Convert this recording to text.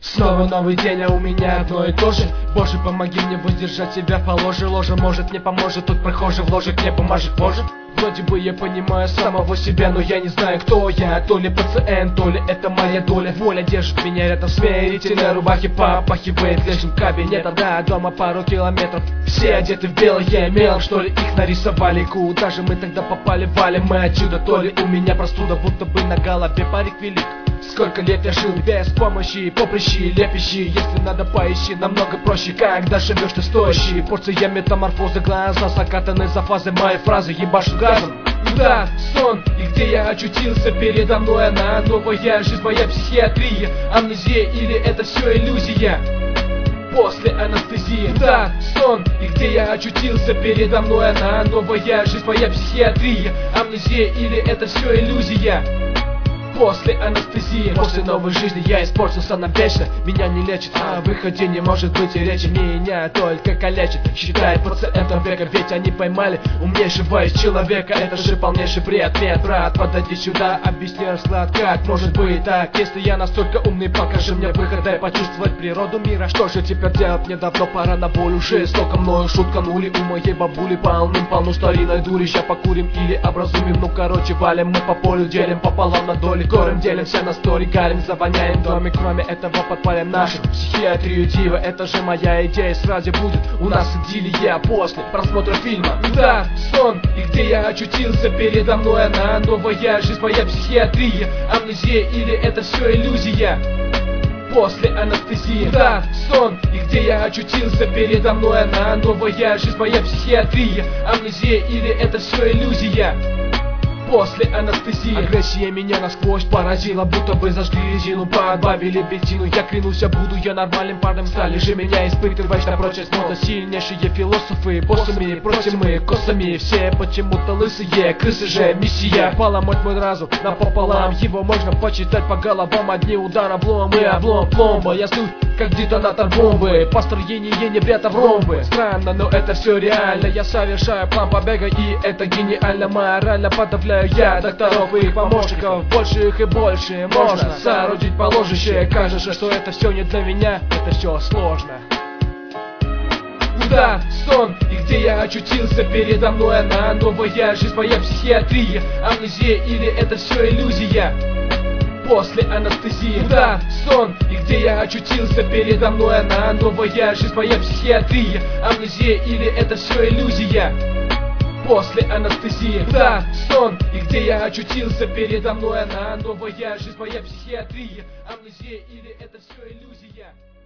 Снова новый день, а у меня одно и то же. Боже, помоги мне выдержать себя в положе. Ложа может не поможет, тут прохожий в ложе мне поможет позже. Вроде бы я понимаю самого себя, но я не знаю, кто я. То ли пациент, то ли это моя доля. Воля держит меня рядом, смирительной рубахе попахивает лишним кабинетом. Да, дома пару километров, все одеты в белое, мелом, что ли, их нарисовали. Куда же мы тогда попали, валим мы отсюда. То ли у меня простуда, будто бы на голове парик велик. Сколько лет я жил без помощи, поприщи, лепищи. Если надо, поищи, намного проще. Когда живешь ты стоящий, порция метаморфозы. Глаза закатаны за фазы, мои фразы ебашут газом. Да, сон, и где я очутился, передо мной она. Новая жизнь, моя психиатрия. Амнезия или это все иллюзия? После анестезии. Да, сон, и где я очутился, передо мной она. Новая жизнь, моя психиатрия. Амнезия или это все иллюзия? После анестезии. После новой жизни я испортился навечно. Меня не лечит, о выходе не может быть и речи. Меня только калечит, считает пациентом века. Ведь они поймали умнейшего из человека. Это же полнейший бред. Нет, брат, подойди сюда, объясни расклад. Как может быть так? Если я настолько умный, покажи мне выход, дай почувствовать природу мира. Что же теперь делать? Мне давно пора на волю. Жестоко мною шутканули. У моей бабули полным-полно старинной дури. Ща покурим или образумим. Ну короче, валим мы по полю, делим пополам на доли. Горем делимся на стори, галим, завоняем домик. Кроме этого подпалим нашу психиатрию дива. Это же моя идея, сразу будет у нас идиллия после просмотра фильма. Да, сон, и где я очутился, передо мной она. Новая жизнь, моя психиатрия. Амнезия или это все иллюзия? После анестезии. Да, сон, и где я очутился, передо мной она. Новая жизнь, моя психиатрия. Амнезия или это все иллюзия? После анестезии. Агрессия меня насквозь поразила, будто бы зажгли резину, подбавили бензину. Я клянусь, буду я нормальным парнем. Стали же меня испытывать на прочность мода. Сильнейшие философы, боссами, против мы косами. Все почему-то лысые, крысы же миссия. Поломать мой разум напополам, его можно почитать по головам. Одни удары, облом и облом, пломба. Я слышу, как детонатор бомбы. Построение не брята в ромбы. Странно, но это все реально. Я совершаю план побега, и это гениально. Морально подавляю я докторов и их помощников. Больше их и больше можно соорудить положище. Кажется, что это все не для меня, это все сложно. Да, сон, и где я очутился, передо мной она. Новая жизнь, моя психиатрия. Амнезия или это все иллюзия? После анестезии. Да, сон, и где я очутился, передо мной она. Новая жизнь, моя психиатрия. Амнезия или это все иллюзия? После анестезии. Да, сон, и где я очутился, передо мной она. Новая жизнь, моя психиатрия. Амнезия или это все иллюзия?